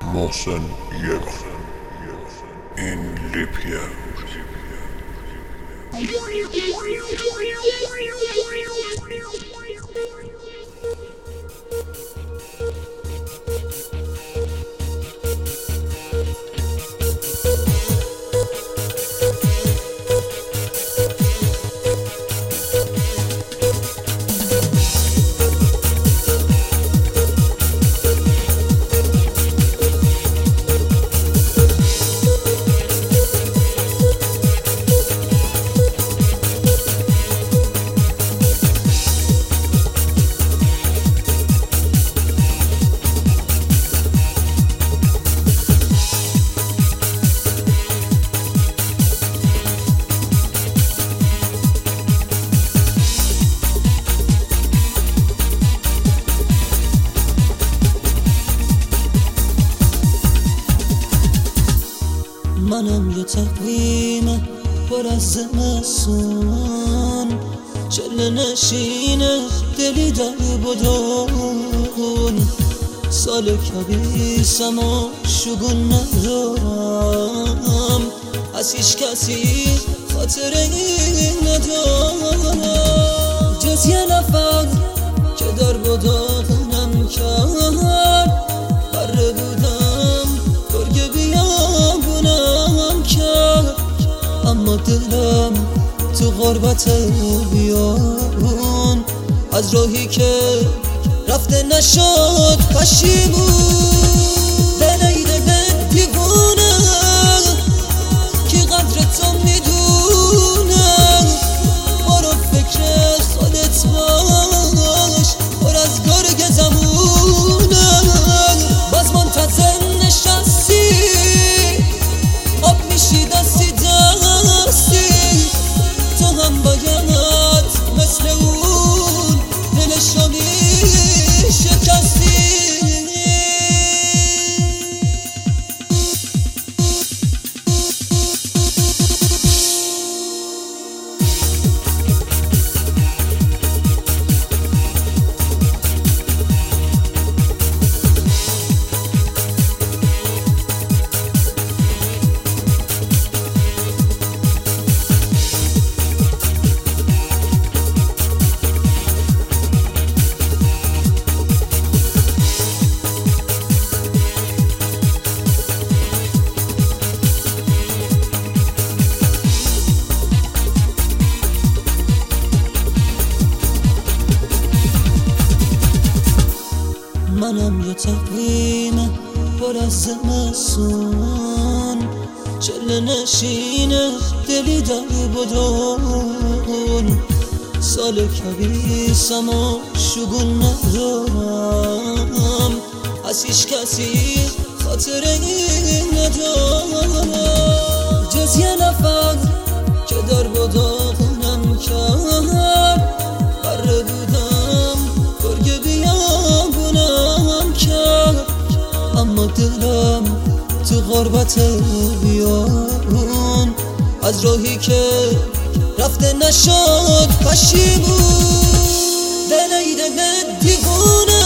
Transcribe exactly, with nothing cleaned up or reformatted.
محسن یک این لیپیه. منم یه تقویم پر از زمستون، چله نشینه دلی در بدون. سال کبیسم و شگون ندارم، از هیچ کسی خاطره ندارم جز یه نفر که در بداغنم کرد. بره بودم گرگ بیابونم کرد، اما دلم تو غربت بیابون از راهی که رفته نشد پشیمون. دل ای دل دیوونه که قدر تو میدونه، برو فکر خودت باش، پر از گرگ زمونه. باز منتظر نشستی آب میشی دستی دستی، تو هم باید مثل اون دلشو میشکستی. منم یه تقویم پر از زمستون، چله نشینه دلی در بدون. سال کبیسم و شگون ندارم، از هیچ کسی خاطره ندارم جز یه نفر که در بداغنم کرد. بره بودم گرگ بیابونم کرد، اما دلم تو غربت بیابون از راهی که رفته نشد پشیمون. دل ای دل دیوونه